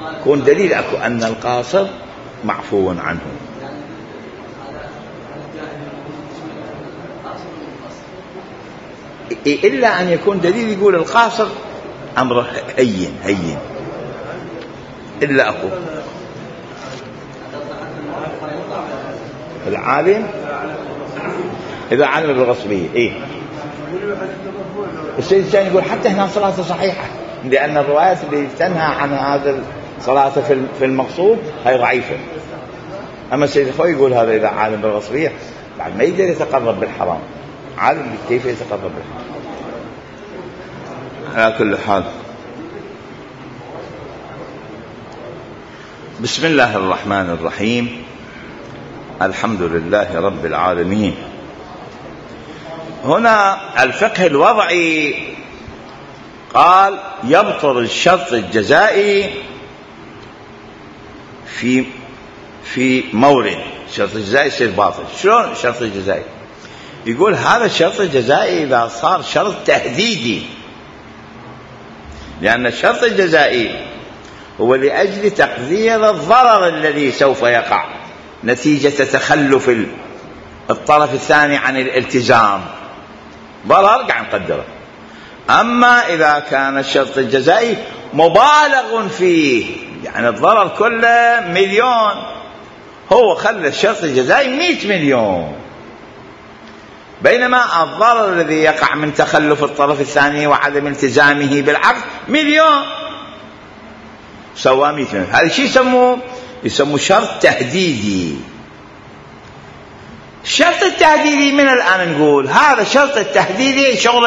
يكون دليل أكو أن القاصر معفو عنه. إلا أن يكون دليل يقول القاصر أمره هين إلا أكو العالم إذا علم بالغصبية. إيه السيد الثاني يقول حتى هنا صلاة صحيحة، لأن الروايات اللي تنهى عن هذا الصلاة في المقصود هي ضعيفة. أما السيد الخوي يقول هذا إذا عالم بالغصبية بعد ما يقدر يتقرب بالحرام، عالم كيف يتقرب بالحرام. على كل حال، بسم الله الرحمن الرحيم، الحمد لله رب العالمين. هنا الفقه الوضعي قال يبطل الشرط الجزائي في مورد. الشرط الجزائي يصير باطل. شلون الشرط الجزائي؟ يقول هذا الشرط الجزائي إذا صار شرط تهديدي، لأن الشرط الجزائي هو لأجل تقدير الضرر الذي سوف يقع نتيجة تخلف الطرف الثاني عن الالتزام، ضرر قاعد نقدره. أما إذا كان الشرط الجزائي مبالغ فيه، يعني الضرر كله 1,000,000، هو خلى الشرط الجزائي 100 مليون، بينما الضرر الذي يقع من تخلف الطرف الثاني وعدم التزامه بالعقد 1,000,000، سوى 100 مليون. هذا شيء يسموه شرط تهديدي. الشرط التهديدي من الآن نقول هذا الشرط التهديدي شغل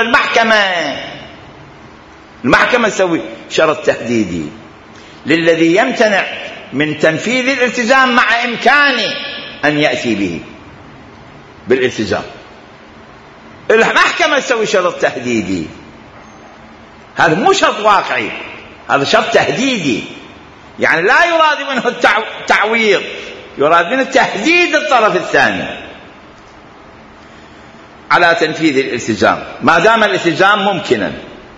المحكمة تسوي شرط تهديدي للذي يمتنع من تنفيذ الالتزام مع إمكانه أن يأتي به بالالتزام. المحكمة تسوي شرط تهديدي، هذا مو شرط واقعي، هذا شرط تهديدي، يعني لا يراد منه التعويض، يراد منه تهديد الطرف الثاني على تنفيذ الالتزام ما دام الالتزام ممكنا.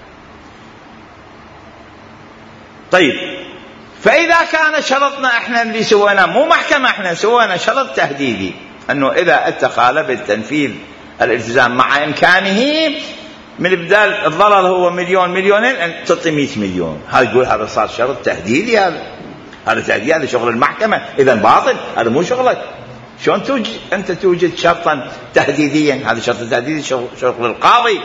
طيب، فإذا كان شرطنا احنا اللي سوينا مو محكمة، احنا سوينا شرط تهديدي أنه إذا اتخالف التنفيذ الالتزام مع إمكانه من بدال الضرر هو 1,000,000 2,000,000 تعطي 100 مليون، هذا يقول هذا صار شرط تهديدي. هذا تهديد، هذا شغل المحكمة، إذا باطل، هذا مو شغلك. شلون أنت توجد شرطا تهديديا؟ هذا شرط تهديدي شغل القاضي،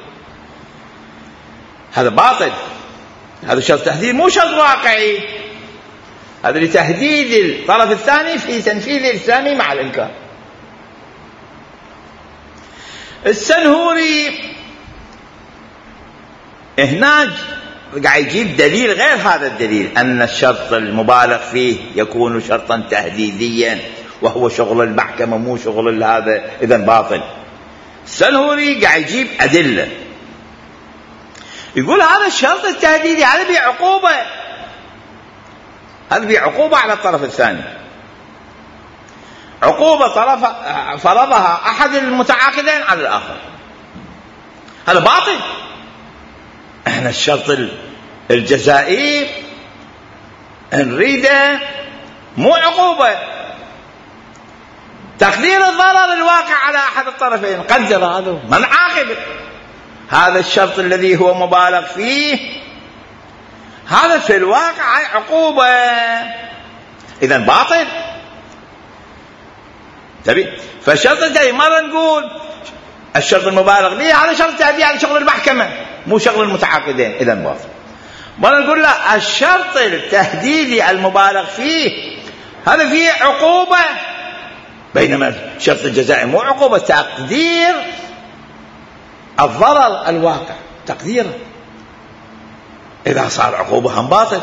هذا باطل. هذا شرط تهديد مو شرط واقعي، هذا لتهديد الطرف الثاني في تنفيذ الإلزامي مع الإمكان. السنهوري هناك قاعد يجيب دليل غير هذا الدليل، أن الشرط المبالغ فيه يكون شرطا تهديديا وهو شغل المحكمة مو شغل هذا، إذن باطل. السنهوري قاعد يجيب أدلة، يقول هذا الشرط التهديدي هذا بعقوبة، هذا بعقوبة على الطرف الثاني، عقوبة فرضها أحد المتعاقدين على الآخر، هذا باطل. احنا الشرط الجزائي نريده مو عقوبة، تقدير الضرر الواقع على أحد الطرفين، قدر هذا ما نعاقب. هذا الشرط الذي هو مبالغ فيه هذا في الواقع عقوبة، إذن باطل. تبي فالشرط الجزائي مرة نقول الشرط المبالغ فيه هذا شرط تهديدي، هذا شغل المحكمة مو شغل المتعاقدين، إذن باطل. مرة نقول لا، الشرط التهديدي المبالغ فيه هذا فيه عقوبة، بينما الشرط الجزائي مو عقوبة، تقدير الضرر الواقع، تقديره. إذا صار عقوبة هم باطل.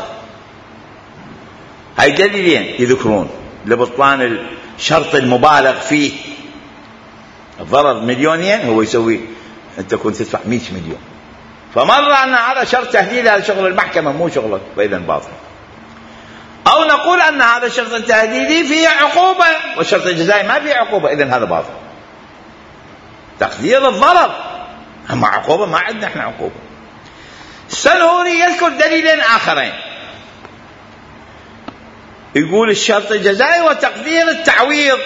هاي دليلين يذكرون لبطلان الشرط المبالغ فيه. الضرر 1,000,000 هو يسوي أنت كنت تدفع 100 مليون، فمرة أن هذا شرط تهديد، هذا شغل المحكمة مو شغلك، فإذا باطل. أو نقول أن هذا الشرط التهديدي فيه عقوبة والشرط الجزائي ما فيه عقوبة، إذن هذا باطل، تقدير الضرر. أما عقوبة ما عندنا احنا عقوبة. السنهوري يذكر دليلين آخرين، يقول الشرط الجزائي وتقدير التعويض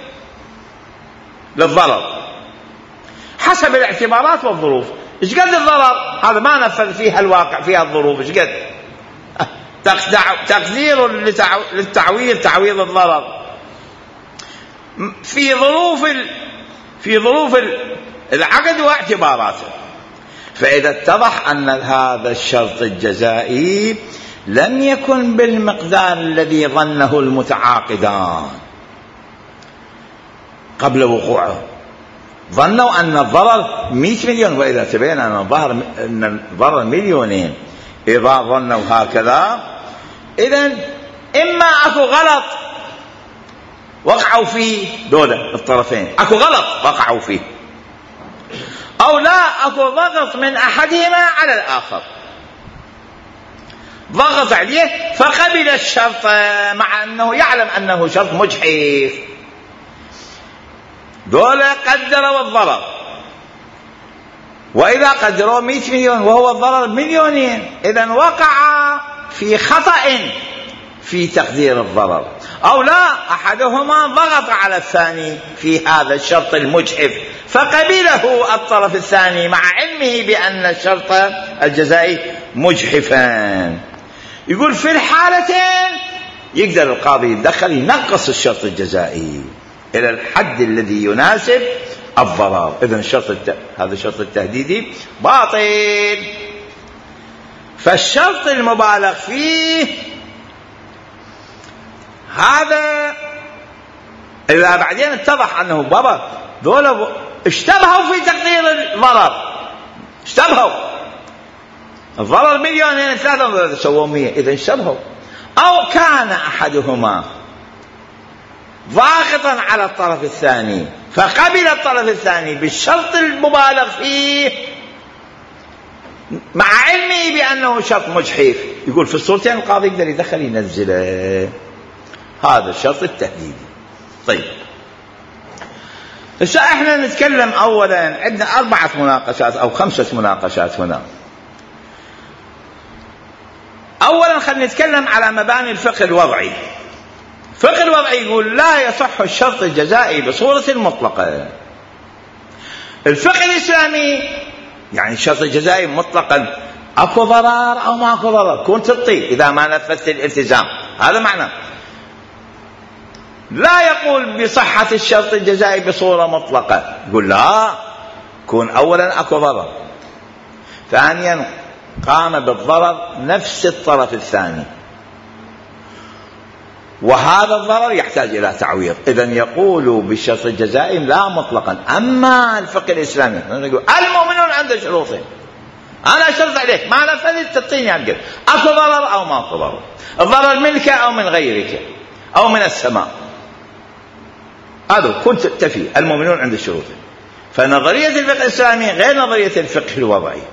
للضرر حسب الاعتبارات والظروف. ايش قد الضرر؟ هذا ما نفذ فيها الواقع، فيها الظروف ايش قد تقدير للتعويض، تعويض الضرر في ظروف العقد واعتباراته. فإذا اتضح أن هذا الشرط الجزائي لم يكن بالمقدار الذي ظنه المتعاقدان قبل وقوعه، ظنوا أن الضرر 100 مليون، وإذا تبين أن الضرر مليونين، إذا ظنوا هكذا إذن إما أكو غلط وقعوا فيه دولة الطرفين، أكو غلط وقعوا فيه، أو لا أكو ضغط من أحدهما على الآخر، ضغط عليه فقبل الشرط مع أنه يعلم أنه شرط مجحف. دولة قدروا الضرر، وإذا قدروا 100 مليون وهو الضرر مليونين، إذن وقع في خطأ في تقدير الضرر، أو لا أحدهما ضغط على الثاني في هذا الشرط المجحف فقبله الطرف الثاني مع علمه بأن الشرط الجزائي مجحفا. يقول في الحالتين يقدر القاضي يتدخل ينقص الشرط الجزائي إلى الحد الذي يناسب الضرر. إذن هذا الشرط التهديدي باطل. فالشرط المبالغ فيه هذا إذا بعدين اتضح أنه بابا دولة اشتبهوا في تقدير الضرر، اشتبهوا الضرر مليونين 3 سووا 100، إذا اشتبهوا، أو كان أحدهما ضاغطا على الطرف الثاني فقبل الطرف الثاني بالشرط المبالغ فيه مع علمه بأنه شرط مجحف، يقول في الصورتين القاضي يقدر يدخل ينزله. هذا الشرط التهديدي. طيب هسه احنا نتكلم اولا، عندنا 4 مناقشات او 5 مناقشات هنا. اولا خلينا نتكلم على مباني الفقه الوضعي. الفقه الوضعي يقول لا يصح الشرط الجزائي بصورة مطلقة. الفقه الاسلامي يعني الشرط الجزائي مطلقا اكو ضرر او ما اكو ضرر، كون تطي اذا ما نفذت الالتزام، هذا معنى. لا يقول بصحة الشرط الجزائي بصورة مطلقة، يقول لا، كون أولا أكو ضرر، ثانيا قام بالضرر نفس الطرف الثاني، وهذا الضرر يحتاج إلى تعويض، إذن يقول بالشرط الجزائي لا مطلقا. أما الفقه الإسلامي يقول المؤمنون عند شروطهم، أنا أشرط عليك ما نفذت تعطيني القدر، أكو ضرر أو ما أكو ضرر، الضرر منك أو من غيرك أو من السماء، هذا كنت تفي المؤمنون عند الشروط. فنظرية الفقه الإسلامي غير نظرية الفقه الوضعي.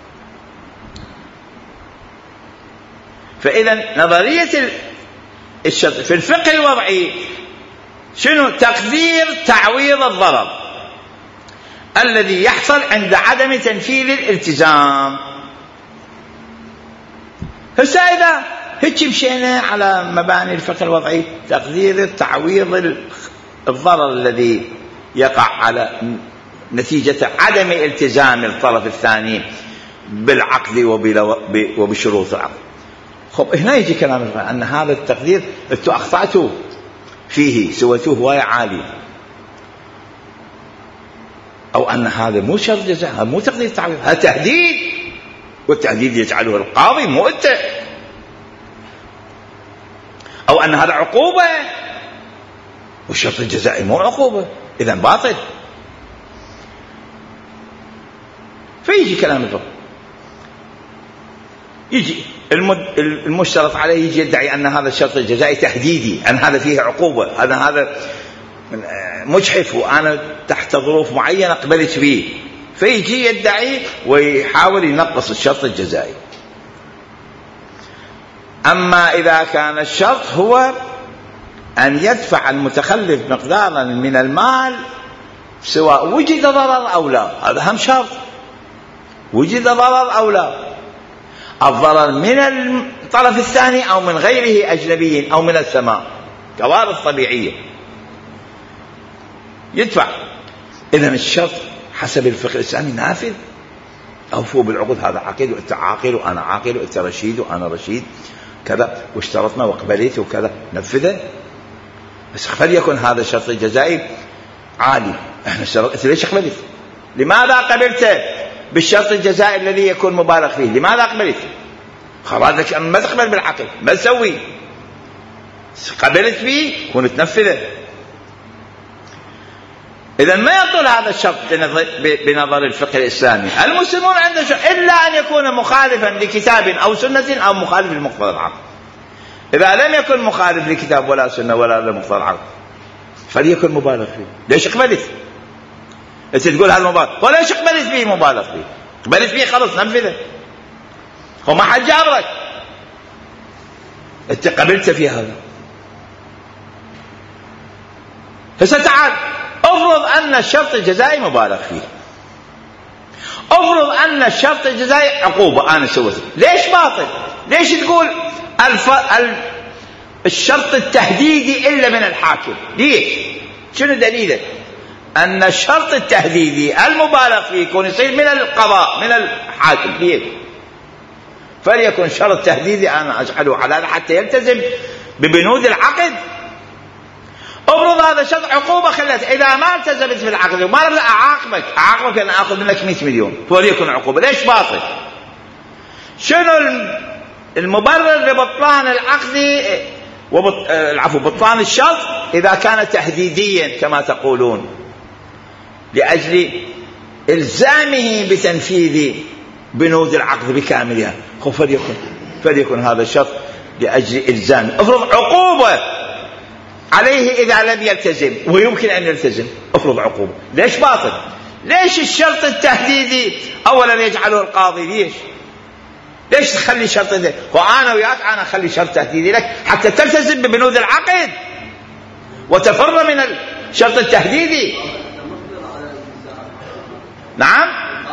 فإذا نظرية الشرط في الفقه الوضعي شنو؟ تقدير تعويض الضرر الذي يحصل عند عدم تنفيذ الالتزام. هسه إذا هيك مشينا على مباني الفقه الوضعي، تقدير تعويض الضرر الذي يقع على نتيجة عدم التزام الطرف الثاني بالعقد وبشروط العقد. خب هنا يجي كلام أن هذا التقدير أنتوا أخطأتوا فيه، سويتوه هواية عالي، أو أن هذا مو شرط جزاء، مو تقدير تعويض، هذا تهديد، والتهديد يجعله القاضي مو أنت، أو أن هذا عقوبة، والشرط الجزائي مو عقوبة، إذن باطل. فيجي كلام الفقه، يجي المشترط عليه يجي يدعي أن هذا الشرط الجزائي تهديدي، أن هذا فيه عقوبة، أن هذا مجحف وأنا تحت ظروف معينة قبلت به، فيجي يدعي ويحاول ينقص الشرط الجزائي. أما إذا كان الشرط هو أن يدفع المتخلف مقدارا من المال سواء وجد ضرر أو لا، هذا هم شرط، وجد ضرر أو لا، الضرر من الطرف الثاني أو من غيره أجنبي أو من السماء كوارث طبيعية يدفع. إذن الشرط حسب الفقه الإسلامي نافذ. أوفوا بالعقود، هذا عقد وأنت عاقل وأنا عاقل وأنت رشيد وأنا رشيد كذا واشترطنا وقبلت وكذا، نفذه. بس فليكن هذا الشرط الجزائي عالي. احنا اشترطت، ليش قبلت؟ لماذا قبلت بالشرط الجزائي الذي يكون مبالغ فيه؟ لماذا قبلت؟ خلاص ما تقبل بالعقل ما تسوي، قبلت فيه ونتنفذه. إذا ما يطول هذا الشرط بنظر الفقه الإسلامي. المسلمون عند شرط إلا أن يكون مخالفا لكتاب أو سنة أو مخالف لمقتضى العقل. إذا لم يكن مخالف لكتاب ولا سنة ولا لمقتضى العقل فليكن مبالغ فيه. ليش قبلت؟ أنت تقول هذا مبالغ، وليش قبلت فيه مبالغ فيه؟ قبلت فيه خلص ننفذه، هو ما حد جابرك، أنت قبلت في هذا. فستعال افرض أن الشرط الجزائي مبالغ فيه، افرض أن الشرط الجزائي عقوبة أنا سويته، ليش باطل؟ ليش تقول الشرط التهديدي إلا من الحاكم؟ ليش؟ شنو دليلك أن الشرط التهديدي المبالغ فيه يكون يصير من القضاء من الحاكم؟ ليش؟ فليكن شرط تهديدي أنا أجعله على حتى يلتزم ببنود العقد. افرض هذا شرط عقوبة خلت إذا ما التزمت في العقد وما رضى أعاقبك أن أخذ منك 100 مليون فليكن عقوبة. ليش باطل؟ شنو المبرر لبطلان العقد بطلان الشرط إذا كان تهديديا كما تقولون لأجل إلزامه بتنفيذ بنود العقد بكاملها، فليكن هذا الشرط لأجل إلزامه. افرض عقوبة عليه إذا لم يلتزم ويمكن أن يلتزم، افرض عقوبة. ليش باطل؟ ليش الشرط التهديدي أولا يجعله القاضي؟ ليش تخلي شرط ذلك؟ وأنا وياك أنا أخلي شرط تهديدي لك حتى تلتزم ببنود العقد وتفر من الشرط التهديدي. نعم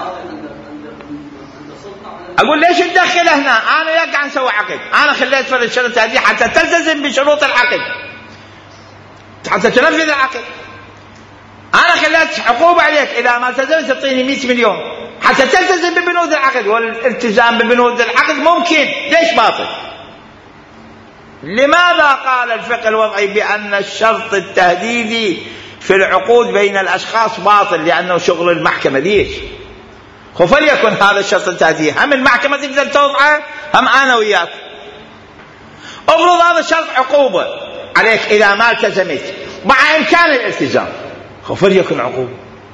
أقول ليش تدخل هنا؟ أنا وياك نسوي عقد، أنا خليت في الشرط التهديدي حتى تلتزم بشروط العقد حتى تنفذ العقد. أنا خليت عقوبة عليك إذا ما التزمت تعطيني 100 مليون حتى تلتزم ببنود العقد، والالتزام ببنود العقد ممكن. ليش باطل؟ لماذا قال الفقه الوضعي بأن الشرط التهديدي في العقود بين الأشخاص باطل؟ لأنه شغل المحكمة. ليش؟ فليكن هذا الشرط التهديدي هم المحكمة تقدر توضعه هم أنا وياك. افرض هذا الشرط عقوبة عليك إذا ما التزمت مع إمكان الالتزام، فليكن عقوبة.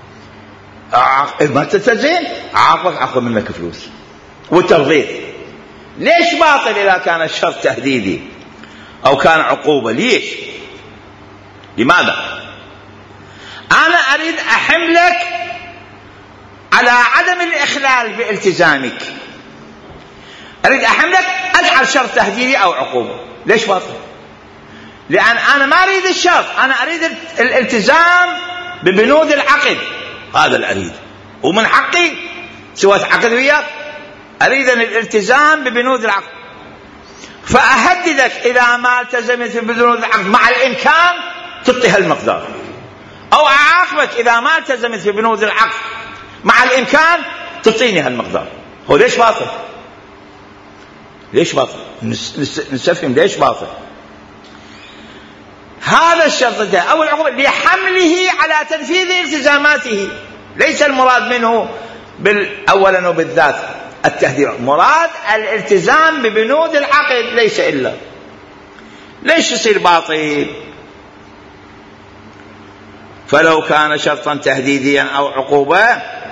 ما تلتزم عاقبك أخذ منك فلوس وترضيت. ليش باطل إذا كان الشرط تهديدي أو كان عقوبة؟ ليش؟ لماذا؟ أنا أريد أحملك على عدم الإخلال بالتزامك، أريد أحملك أجعل شرط تهديدي أو عقوبة. ليش باطل؟ لأن أنا ما أريد الشرط، أنا أريد الالتزام ببنود العقد، هذا اللي أريد. ومن حقي سويت عقد وياك أريد الالتزام ببنود العقد، فأهددك إذا ما التزمت ببنود العقد مع الإمكان تعطي هالمقدار، أو أعاقبك إذا ما التزمت ببنود العقد مع الإمكان تعطيني هالمقدار. هو ليش باطل؟ ليش باطل؟ نستفهم ليش باطل. هذا الشرط ده أو العقوبة لحمله على تنفيذ التزاماته، ليس المراد منه أولا وبالذات التهديد، مراد الالتزام ببنود العقد ليس إلا. ليش يصير باطل؟ فلو كان شرطا تهديديا أو عقوبة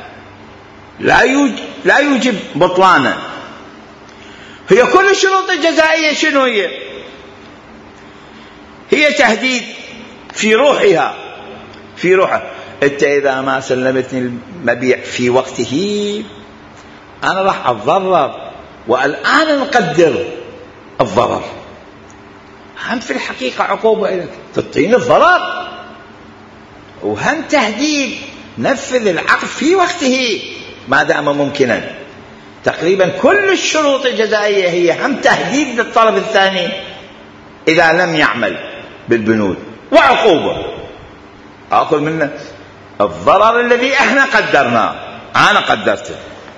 لا يوجب بطلانا. هي كل الشروط الجزائية شنو هي تهديد في روحها، في روحها. انت اذا ما سلمتني المبيع في وقته انا راح اتضرر، والان نقدر الضرر. هم في الحقيقة عقوبة لك تعطيني الضرر، وهم تهديد نفذ العقد في وقته ما دام ممكنا. تقريبا كل الشروط الجزائية هي هم تهديد للطرف الثاني إذا لم يعمل بالبنود، وعقوبة أخذ منه الضرر الذي احنا قدرناه، أنا قدرته.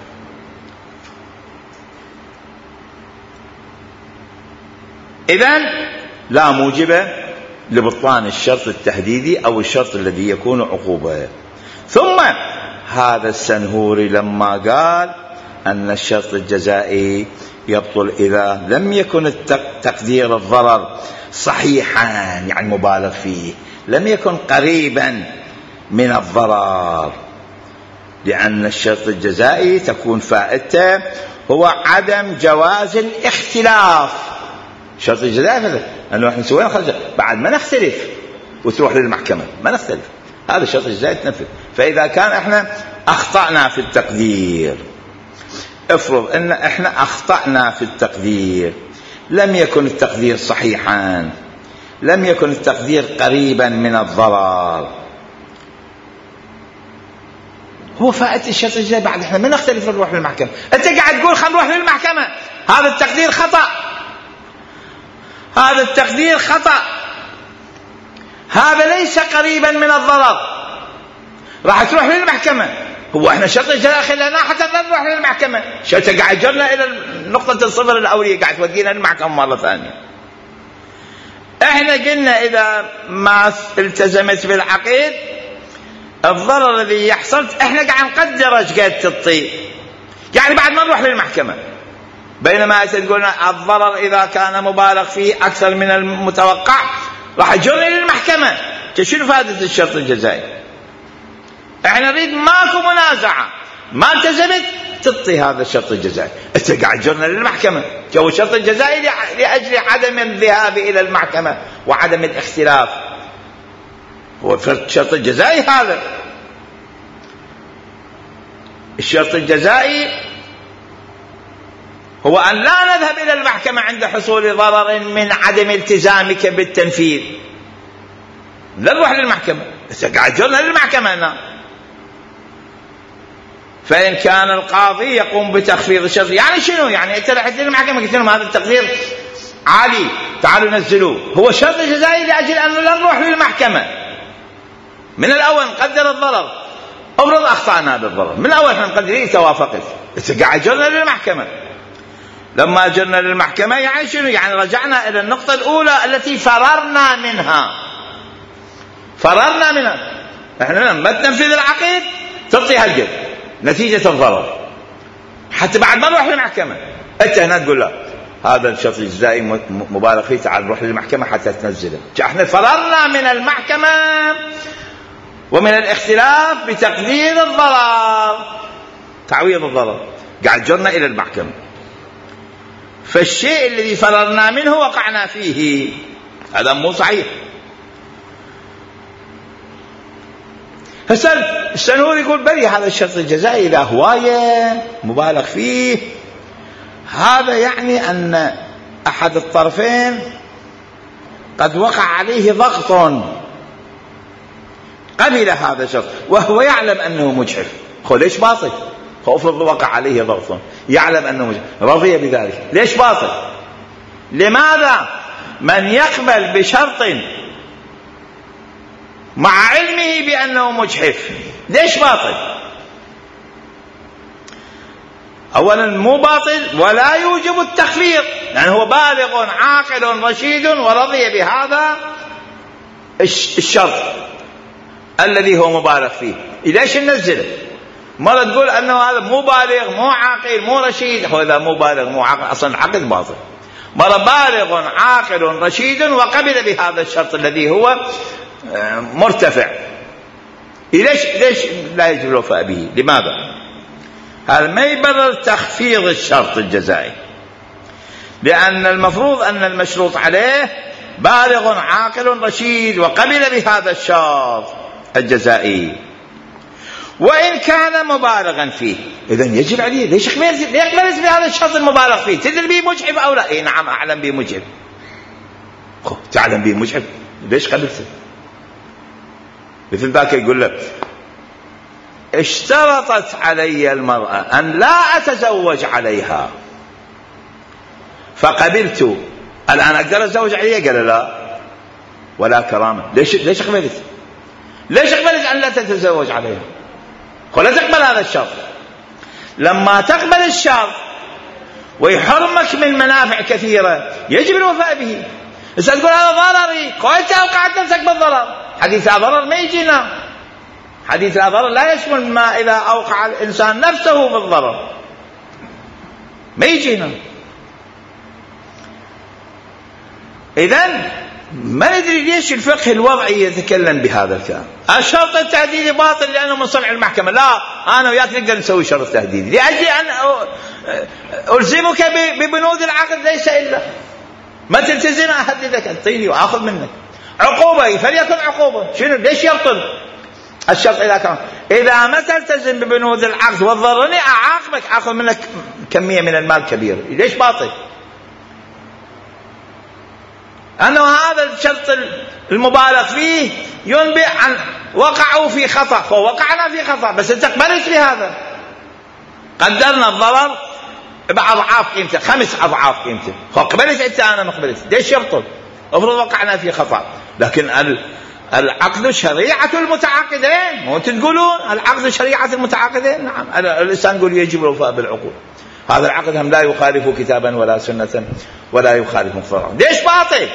إذن لا موجب لبطلان الشرط التهديدي أو الشرط الذي يكون عقوبة. ثم هذا السنهوري لما قال أن الشرط الجزائي يبطل إذا لم يكن تقدير الضرر صحيحا، يعني مبالغ فيه، لم يكن قريبا من الضرر، لأن الشرط الجزائي تكون فائدته هو عدم جواز الاختلاف. الشرط الجزائي أنه احنا سوينا خرج بعد ما نختلف وتروح للمحكمة، ما نختلف، هذا الشرط الجزائي تنفذ. فإذا كان احنا أخطأنا في التقدير، افرض ان احنا أخطأنا في التقدير، لم يكن التقدير صحيحا، لم يكن التقدير قريبا من الضرر، هو فائدة الشرط الجزائي بعد احنا ما نختلف نروح للمحكمة. انت قاعد تقول خلينا نروح للمحكمة، هذا التقدير خطأ، هذا التقدير خطأ، هذا ليس قريبا من الضرر، راح تروح للمحكمة. هو احنا شرط الجزائي خلينا حتى نروح للمحكمة، شرط قاعد جرنا الى نقطة الصفر الأولية، قاعد تودينا للمحكمة مرة ثانية. احنا قلنا اذا ما التزمت بالعقيد الضرر الذي يحصل احنا قاعد نقدر ايش قد تطي، يعني بعد ما نروح للمحكمة. بينما تقول الضرر اذا كان مبالغ فيه اكثر من المتوقع راح يجرني للمحكمة. شنو فائدة الشرط الجزائي؟ احنا نريد ماكو منازعة، ما التزمت تطي هذا الشرط الجزائي، انت قاعد جرنا للمحكمة. جو الشرط الجزائي لأجل عدم الذهاب إلى المحكمة وعدم الاختلاف، هو الشرط الجزائي هذا. الشرط الجزائي هو أن لا نذهب إلى المحكمة عند حصول ضرر من عدم التزامك بالتنفيذ، لا نروح للمحكمة، انت قاعد جرنا للمحكمة هنا. فإن كان القاضي يقوم بتخفيض الشرط، يعني شنو؟ يعني انت رحت للمحكمة قلت لهم هذا التقدير عالي تعالوا نزلوه، هو شرط جزائي لأجل أنه لا نروح للمحكمة من الأول نقدر الضرر. أفرض أخطأنا بالضرر من الأول احنا مقدرين توافقت، انت قاعد جرنا للمحكمة. لما جرنا للمحكمة يعني شنو؟ يعني رجعنا إلى النقطة الأولى التي فررنا منها. احنا لما تنفذ العقيد تعطي هالقد نتيجة الضرر، حتى بعد ما نروح للمحكمة انت هنا تقول لا هذا الشرط الجزائي مبالغ فيه، تعال نروح للمحكمة حتى تنزله. احنا فررنا من المحكمة ومن الاختلاف بتقدير الضرر، تعويض الضرر، قاعد جرنا إلى المحكمة. فالشيء الذي فررنا منه وقعنا فيه، هذا مو صحيح. السنهوري يقول بلي هذا الشرط الجزائي إذا هواية مبالغ فيه، هذا يعني أن أحد الطرفين قد وقع عليه ضغط قبل هذا الشرط وهو يعلم أنه مجحف. ليش باطل؟ افرض وقع عليه ضغط يعلم أنه مجحف رضي بذلك، ليش باطل؟ لماذا من يقبل بشرط مع علمه بأنه مجحف ليش باطل؟ أولا مو باطل ولا يوجب التخفيض، يعني هو بالغ عاقل رشيد ورضي بهذا الشرط الذي هو مبالغ فيه، ليش ننزله؟ مرة تقول أنه هذا مو بالغ مو عاقل مو رشيد، هو إذا مو بالغ مو عاقل أصلا العقد باطل. مرة بالغ عاقل رشيد وقبل بهذا الشرط الذي هو مرتفع، ليش لا يجب الوفاء به؟ لماذا؟ هذا ما يبرر تخفيض الشرط الجزائي، لأن المفروض أن المشروط عليه بالغ عاقل رشيد وقبل بهذا الشرط الجزائي، وإن كان مبالغا فيه إذن يجب عليه. ليش يقبل بهذا الشرط المبالغ فيه؟ تدري به مجحف أو لا؟ نعم أعلم به مجحف. تعلم به مجحف ليش قبلته؟ مثل ذاك يقول لك اشترطت علي المرأة أن لا أتزوج عليها فقبلت، الآن أقدر أتزوج عليها؟ قال لا، ولا كرامة. ليش قبلت؟ ليش قبلت أن لا تتزوج عليها؟ ولا تقبل هذا الشرط. لما تقبل الشرط ويحرمك من منافع كثيرة يجب الوفاء به. بس تقول هذا ضرري، قلت أوقعت نفسك بالضرر. حديث لا ضرر ما يجينا. حديث لا ضرر لا يشمل ما إذا أوقع الإنسان نفسه بالضرر، ما يجينا. إذن ما ندري ليش الفقه الوضعي يتكلم بهذا الكلام. الشرط التهديدي باطل لأنه من صنع المحكمة. لا، أنا وياك نقدر نسوي شرط تهديدي لأجل أن ألزمك ببنود العقد، ليس إلا ما تلتزم أهددك، أعطيني وآخذ منك عقوبة، فليكن عقوبة. شنو؟ ليش يبطل الشرط إذا ما تلتزم ببنود العقد وتضرني أعاقبك، أخذ منك كمية من المال كبيرة. ليش باطل؟ أنه هذا الشرط المبالغ فيه ينبئ عن وقعوا في خطأ، فوقعنا في خطأ، بس أنت قبلت بهذا. قدرنا الضرر بأضعاف قيمته، 5 أضعاف قيمته، فقبلت أنت، أنا ما قبلت. ليش يبطل؟ افرض وقعنا في خطأ. لكن العقد شريعة المتعاقدين، مو تقولون العقد شريعة المتعاقدين؟ نعم، الإنسان يقول يجب الوفاء بالعقود. هذا العقد هم لا يخالف كتابا ولا سنة ولا يخالف مقتضاه. ليش باطل؟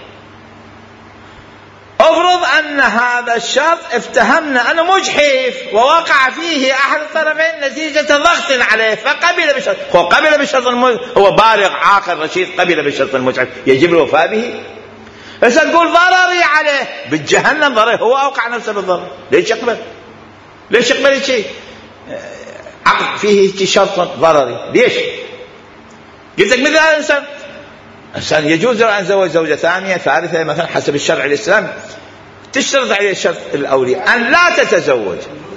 افرض أن هذا الشرط افتهمنا أنه مجحف ووقع فيه أحد الطرفين نتيجة ضغط عليه فقبل بشرط. هو قبل بشرط هو بالغ عاقل رشيد، قبل بشرط المجحف، يجب الوفاء به. بس تقول ضرري عليه بالجهنم، ضرر، هو أوقع نفسه بالضرر. ليش يقبل؟ ليش يقبل شيء عقد فيه شرط ضرري؟ ليش؟ قلت لك مثل هذا الإنسان يجوز له أن يتزوج زوجة ثانية ثالثة مثلا حسب الشرع الإسلامي، تشترط عليه الشرط الأولي أن لا تتزوج.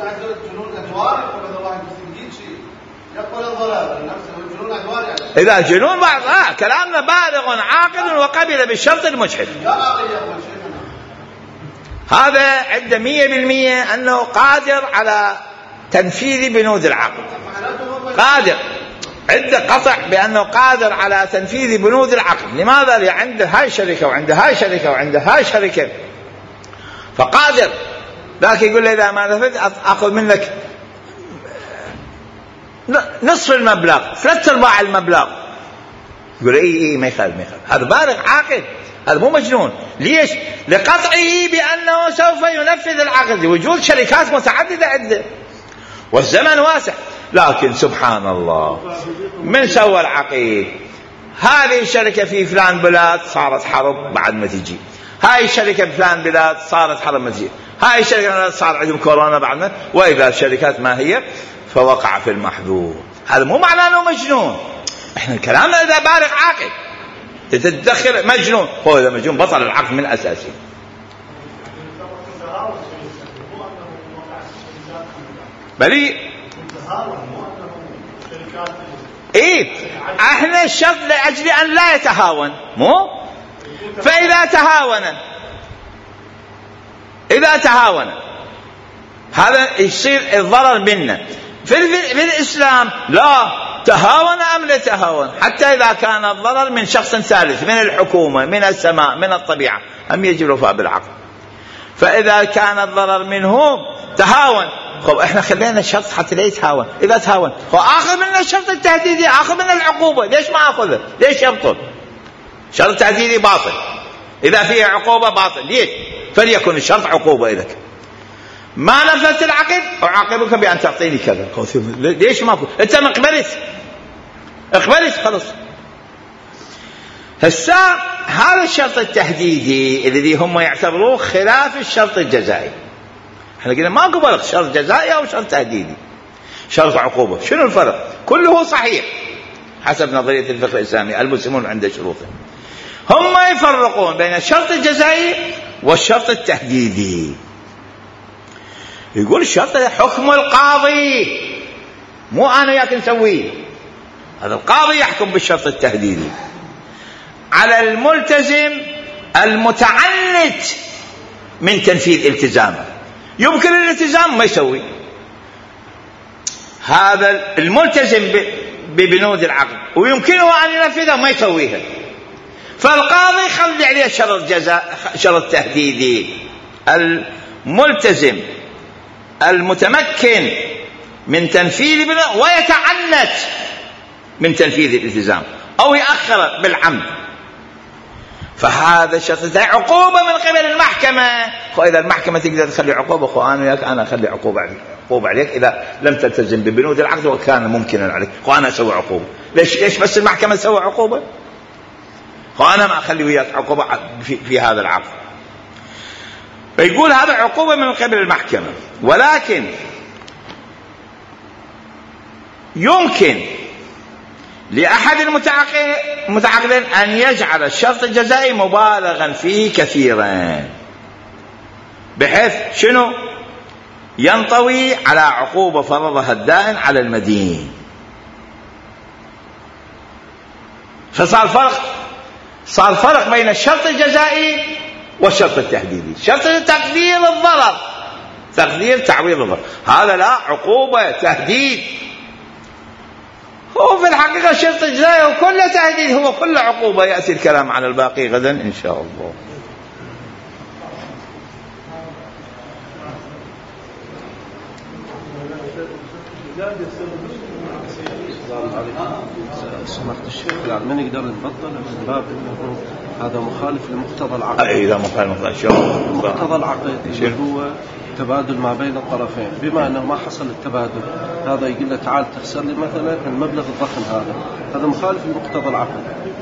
إذا جنون بعض كلامنا بالغ عاقل وقبل بالشرط المجحف، هذا عنده 100% أنه قادر على تنفيذ بنود العقد، قادر، عنده قطع بأنه قادر على تنفيذ بنود العقد. لماذا؟ لأن عنده هاي شركة وعنده هاي شركة وعنده هاي شركة، فقادر. لكن يقول له إذا ما نفذت أخذ منك نصف المبلغ، 3/4 المبلغ. يقول إيه ما يخالف، هذا بالغ عاقل، هذا مو مجنون. ليش؟ لقطعه بأنه سوف ينفذ العقد لوجود شركات متعددة عنده والزمن واسع. لكن سبحان الله، من سوى العقيد؟ هذه الشركة في فلان بلاد صارت حرب بعد ما تجي، هاي الشركة بفلان بلاد صارت حرب ما تجي، هاي الشركة صار عندهم كورونا بعد ما، وإذا الشركات ما هي فوقع في المحظور. هذا مو معناه أنه مجنون. إحنا كلامنا إذا بالغ عاقل، تتدخل مجنون، هو إذا مجنون بطل العقد من أساسه. بلي إيه، إحنا الشرط لأجل أن لا يتهاون، مو فإذا تهاون هذا يصير الضرر منا. في الإسلام لا تهاون أم لا تهاون، حتى إذا كان الضرر من شخص ثالث، من الحكومة، من السماء، من الطبيعة، هم يجب الوفاء بالعقد. فإذا كان الضرر منهم تهاون، خب احنا خلينا الشرط حتى لا يتهاون. إذا تهاون آخذ من الشرط التهديدي، آخذ من العقوبة. ليش ما أخذه؟ ليش يبطل؟ شرط تهديدي باطل، إذا فيه عقوبة باطل. ليش؟ فليكن الشرط عقوبة. إذا ما نفذت العقد أعاقبك بأن تعطيني كذا. ليش ما أقول؟ أنت ما اقبلت خلاص. هسا هذا الشرط التهديدي الذي هم يعتبروه خلاف الشرط الجزائي. احنا قلنا ما قبل شرط جزائي أو شرط تهديدي، شرط عقوبة. شنو الفرق؟ كله صحيح حسب نظرية الفقه الإسلامي، المسلمون عند شروطهم. هم يفرقون بين الشرط الجزائي والشرط التهديدي. يقول الشرط حكم القاضي، مو أنا ياك نسويه. هذا القاضي يحكم بالشرط التهديدي على الملتزم المتعنت من تنفيذ التزامه. يمكن الالتزام ما يسوي، هذا الملتزم ببنود العقد ويمكنه أن ينفذها وما يسويها، فالقاضي يخلي عليه شرط جزاء، شرط تهديدي. الملتزم المتمكن من تنفيذ ويتعنت من تنفيذ الالتزام أو يأخر بالعمد، فهذا شرط عقوبة من قبل المحكمة. وإذا المحكمة تقدر تخلي عقوبة، أنا أخلي عقوبة عليك إذا لم تلتزم ببنود العقد وكان ممكنا عليك، وأنا أسوي عقوبة. ليش بس المحكمة تسوي عقوبة؟ وأنا ما أخلي وياك عقوبة في هذا العقد. فيقول هذا عقوبة من قبل المحكمة. ولكن يمكن لأحد المتعاقدين أن يجعل الشرط الجزائي مبالغا فيه كثيرا، بحيث شنو؟ ينطوي على عقوبة فرضها الدائن على المدين. صار فرق بين الشرط الجزائي والشرط التهديدي. شرط تقدير الضرر، تقدير تعويض الضرر، هذا لا، عقوبة تهديد. هو في الحقيقة الشرط الجزائي وكل تهديد، هو كل عقوبة. يأتي الكلام على الباقي غدا إن شاء الله. سمحت الشيخ، يعني من يقدر يتبطل من باب انه هذا مخالف لمقتضى العقد؟ اذا مخالف مقتضى العقد اللي هو تبادل ما بين الطرفين، بما انه ما حصل التبادل، هذا يقول له تعال تخسر لي مثلا المبلغ الضخم هذا مخالف لمقتضى العقد.